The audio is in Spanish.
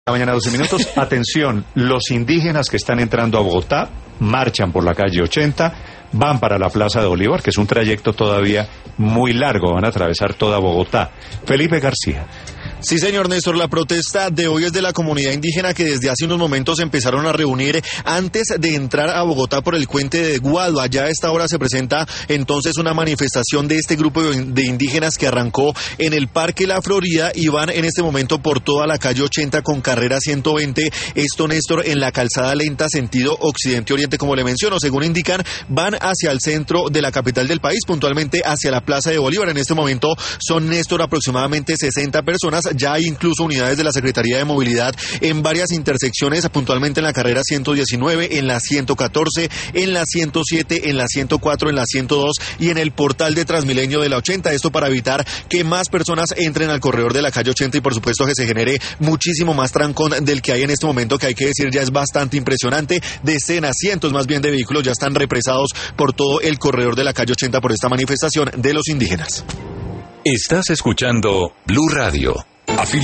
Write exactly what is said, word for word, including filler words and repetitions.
La mañana, doce minutos. Atención, los indígenas que están entrando a Bogotá marchan por la calle ochenta, van para la Plaza de Bolívar, que es un trayecto todavía muy largo, van a atravesar toda Bogotá. Felipe García. Sí, señor Néstor, la protesta de hoy es de la comunidad indígena que desde hace unos momentos empezaron a reunir antes de entrar a Bogotá por el puente de Guado. Allá a esta hora se presenta entonces una manifestación de este grupo de indígenas que arrancó en el Parque La Florida y van en este momento por toda la calle ochenta con carrera ciento veinte. Esto, Néstor, en la calzada lenta sentido occidente-oriente, como le menciono. Según indican, van hacia el centro de la capital del país, puntualmente hacia la Plaza de Bolívar. En este momento son, Néstor, aproximadamente sesenta personas. Ya hay incluso unidades de la Secretaría de Movilidad en varias intersecciones, puntualmente en la carrera ciento diecinueve, en la ciento catorce, en la ciento siete, en la ciento cuatro, en la ciento dos y en el portal de Transmilenio de la ochenta. Esto para evitar que más personas entren al corredor de la calle ochenta y por supuesto que se genere muchísimo más trancón del que hay en este momento, que hay que decir ya es bastante impresionante. Decenas, cientos más bien de vehículos ya están represados por todo el corredor de la calle ochenta por esta manifestación de los indígenas. Estás escuchando Blue Radio.